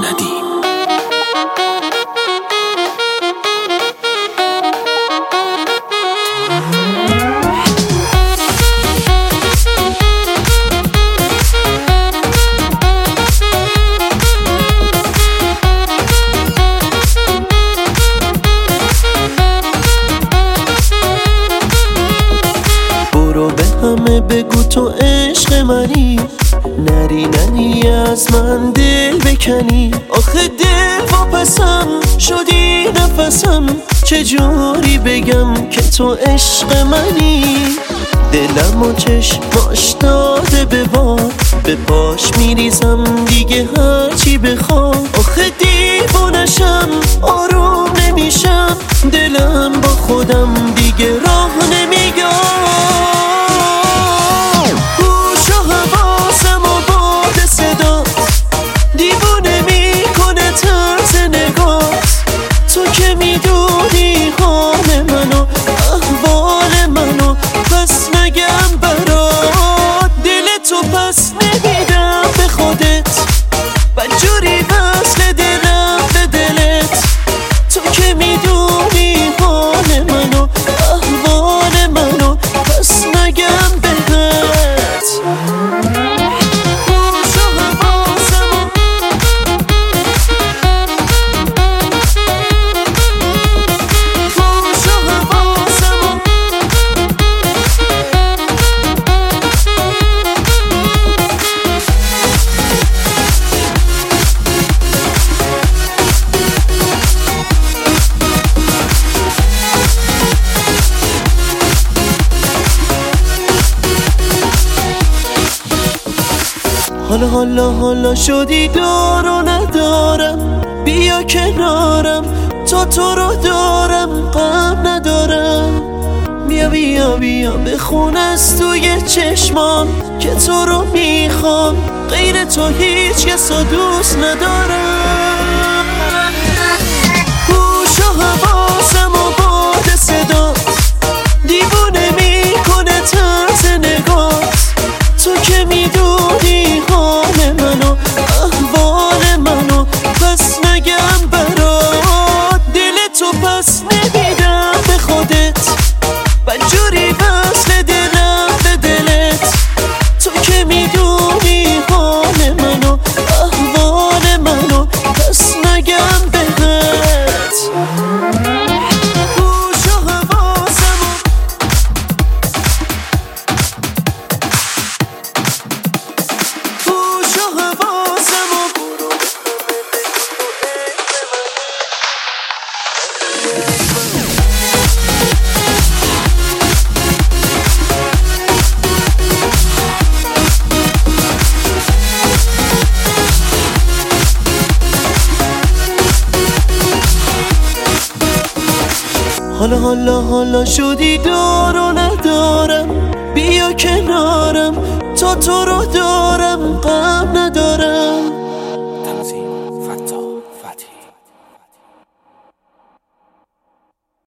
ندیم. برو به همه بگو تو عشق منی، نری از من دل بکنی. آخه دل واپسم شدی نفسم، چجوری بگم که تو عشق منی. دلم و چشماش داده به باد، به پاش میریزم دیگه هرچی بخوام. آخه دیوونشم آروم نمیشم، دلم با خودم دیگه راه نمیگم. تو که میدونی حال منو احوال منو، پس نگم برات دل تو پس نمیدم به خودت. بدجوری وصل دلم به دلت، تو که میدونی حال منو احوال منو، پس نگم بهت. حالا شدی دار و ندارم، بیا کنارم تا تو رو دارم غم ندارم. بیا بخون از توی چشمام که تو رو میخوام، غیر تو هیچ کس رو دوست ندارم. هوش و حواسم و باد صدات دیوونه میکنه طرز نگات. تو که میدونی حال منو احوال منو، پس نگم برات دل تو پس نمیدم به خودت. بدجوری وصل دلم به دلت، تو که میدونی حال منو احوال منو، پس نگم بهت. حالا شدی دار و ندارم، بیا کنارم تا تو رو دارم غم ندارم.